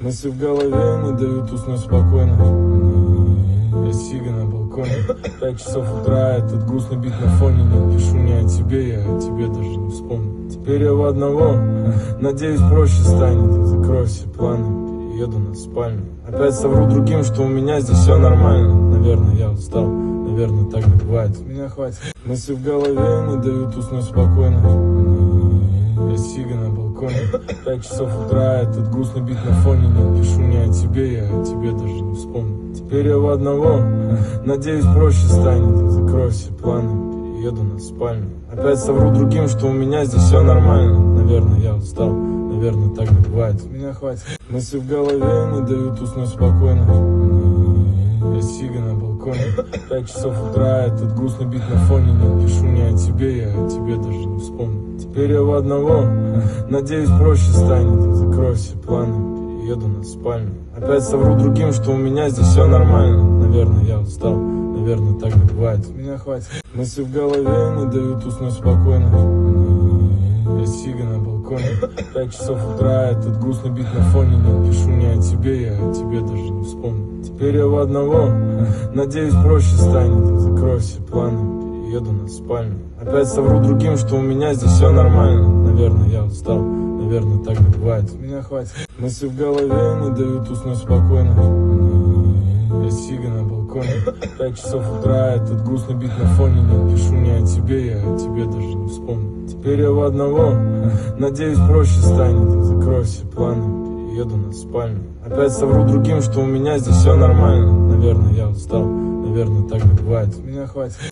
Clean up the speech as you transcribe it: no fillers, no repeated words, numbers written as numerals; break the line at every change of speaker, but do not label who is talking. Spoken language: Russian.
Мысли в голове не дают уснуть спокойно. Я сига на балконе. 5 часов утра, этот грустный бит на фоне. Не пишу не о тебе, я о тебе даже не вспомню. Теперь я в одного, надеюсь, проще станет. Закрою все планы, еду на спальню. Опять совру другим, что у меня здесь все нормально. Наверное, я устал, наверное, так не бывает. Меня хватит. Мысли в голове не дают уснуть спокойно. Я сига на балконе. 5 часов утра, этот грустный бит на фоне. Не пишу не о тебе, я о тебе даже не вспомню. Теперь я в одного, надеюсь, проще станет. Закрою все планы, еду на спальню. Опять совру другим, что у меня здесь все нормально. Наверное, я устал, наверное, так не бывает. Меня хватит. Мысли в голове не дают уснуть спокойно. Я сига на балконе. 5 часов утра, этот грустный бит на фоне. Не пишу не о тебе, я о тебе даже не вспомню. Теперь я в одного, надеюсь, проще станет. Закрою все планы, еду на спальню. Опять совру другим, что у меня здесь все нормально. Наверное, я устал, наверное, так не бывает. Меня хватит. Мысли в голове не дают уснуть спокойно. Я сига на балконе. 5 часов утра, этот грустный бит на фоне. Не пишу не о тебе, я о тебе даже не вспомню. Теперь я в одного, надеюсь, проще станет. Закрою все планы, еду на спальню. Опять совру другим, что у меня здесь все нормально. Наверное, я устал, наверное, так не бывает. Меня хватит. Мысли в голове не дают уснуть спокойно. Я сига на балконе. 5 часов утра, этот грустный бит на фоне. Не пишу не о тебе, я о тебе даже не вспомню. Теперь я в одного, надеюсь, проще станет. Закрою все планы, еду на спальню. Опять совру другим, что у меня здесь все нормально. Наверное, я устал, наверное, так не бывает. Меня хватит.